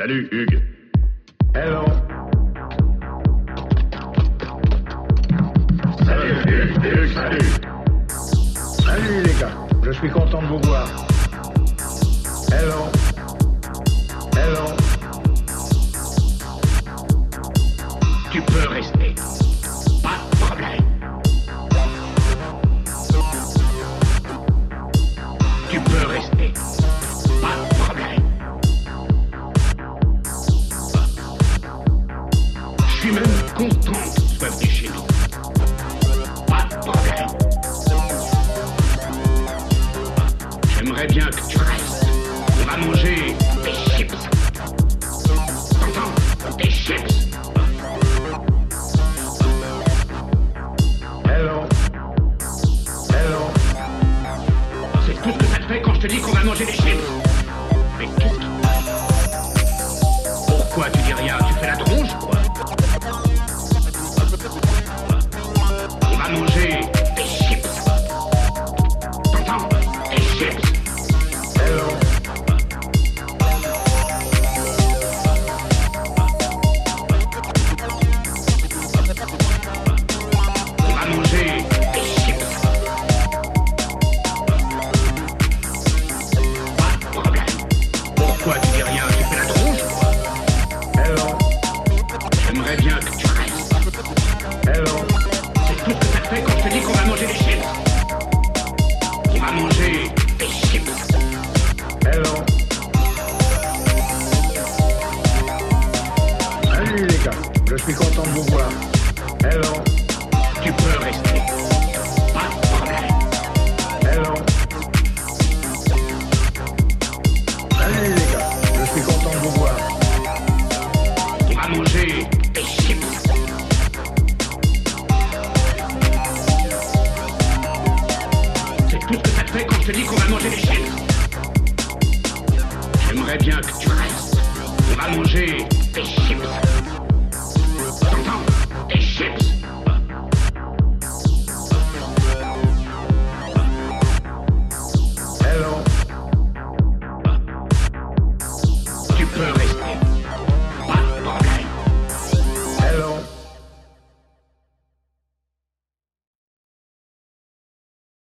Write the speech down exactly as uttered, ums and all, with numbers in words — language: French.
Salut, Hugues. Hello. Salut, Hugues. Hugues, salut. Salut les gars, je suis content de vous voir. Hello. Hello. Tu peux rester. Pas de problème. Tu peux rester. Pas de problème. Je suis même content que tu sois venu chez nous. Pas de problème. J'aimerais bien que tu restes. On va manger des chips. T'entends? Des chips. Hello. Hello. C'est tout ce que ça te fait quand je te dis qu'on va manger des chips. Mais qu'est-ce qui... Pourquoi tu dis rien? Tu fais la tronche, quoi? On va manger des chips. T'entends? Des chips. Hello. On va manger des chips. Pas de problème. Pourquoi tu dis rien? Tu fais la tronche, quoi? Hello. J'aimerais bien que tu restes. Hello. C'est tout ce que ça te fait quand je te dis qu'on va manger des chips. On va manger des chips. Hello. Salut les gars, je suis content de vous voir. Hello. Tu peux rester. Pas de problème. Hello. Salut les gars, je suis content de vous voir. On va manger des chips. C'est tout ce que ça te fait quand je te dis qu'on va manger des chips. J'aimerais bien que tu restes. On va manger des chips.